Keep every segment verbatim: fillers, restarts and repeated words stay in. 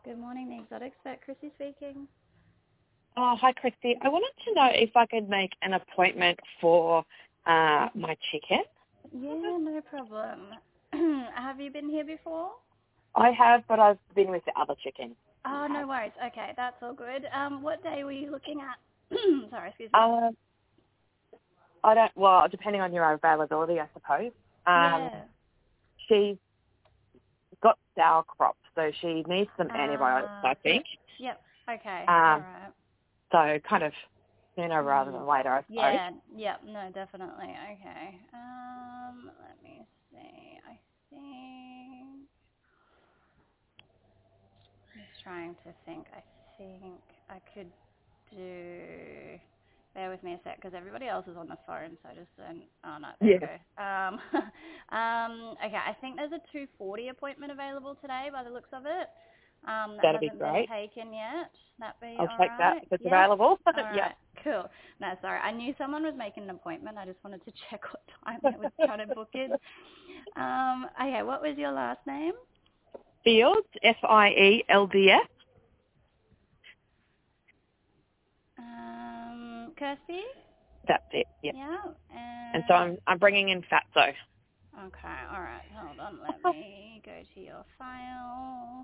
Good morning, the exotic expert, Chrissy speaking. Oh, hi, Christy. I wanted to know if I could make an appointment for uh, my chicken. Yeah, no problem. Have you been here before? I have, but I've been with the other chicken. Oh, no worries. Okay, that's all good. Um, what day were you looking at? Sorry, excuse me. Uh, I don't, well, depending on your availability, I suppose. Um, Yeah. she's got sour crops, so she needs some antibiotics, Uh, I think. yep. Okay. All Um, right. so kind of sooner rather Mm. than later, I suppose. Yeah. Yep. No, definitely. Okay. Um, let me see. I think. Just trying to think. I think I could do. Bear with me a sec, because everybody else is on the phone, so I just don't. Oh no, there we Yeah. go. Um, um, okay, I think there's a two forty appointment available today, by the looks of it. Um, that That'd be hasn't been great. taken yet. That be I'll all take that right? if it's Yeah. available. All Yeah. right. Cool. No, sorry. I knew someone was making an appointment. I just wanted to check what time they were trying to book in. Um, okay. What was your last name? Fields, F I E L D S. Um, Kirsty. That's it. Yeah. Yeah. And so And I'm I'm bringing in Fatso. okay, all right. Hold on. Let me go to your file.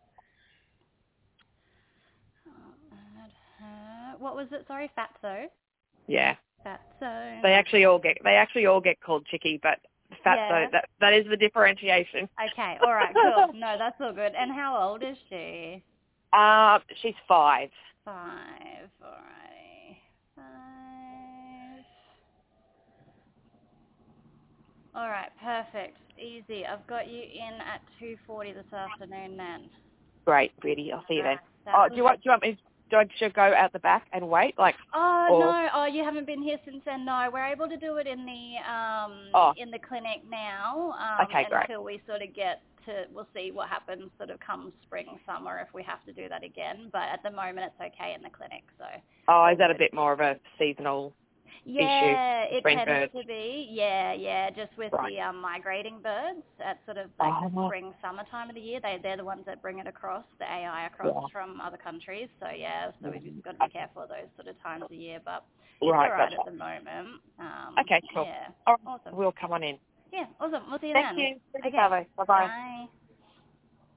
Oh, add her. What was it? Sorry, Fatso. Yeah. Fatso. They actually all get they actually all get called Chicky, but Fatso, Yeah. that that is the differentiation. Okay. All right. Cool. No, that's all good. And how old is she? uh, she's five. Five. All righty. Five. All right. Perfect. Easy. I've got you in at two forty this afternoon, then. Great, Beauty. I'll see you All then. right. That's Oh, do you want do you want me? Do I should go out the back and wait, like, Oh or no! Oh, you haven't been here since then. No, we're able to do it in the um oh, in the clinic now. Um, okay, great. until we sort of get to, we'll see what happens sort of come spring, summer if we have to do that again. But at the moment, it's okay in the clinic. So. Oh, All is that a good. bit more of a seasonal issue Yeah, it between tends birds? to be. Yeah, yeah, just with Right. the um, migrating birds at sort of like the Oh, spring, summer time of the year. They, they're the ones that bring it across, the A I across yeah. from other countries. So yeah, so we've just got to be Okay. careful of those sort of times of year. But it's all Right, right that's at the moment. Um, fine. Okay, cool. yeah, All right, awesome. we'll come on in. Yeah, awesome. We'll see you Thank then. you. Okay, Bye bye. bye.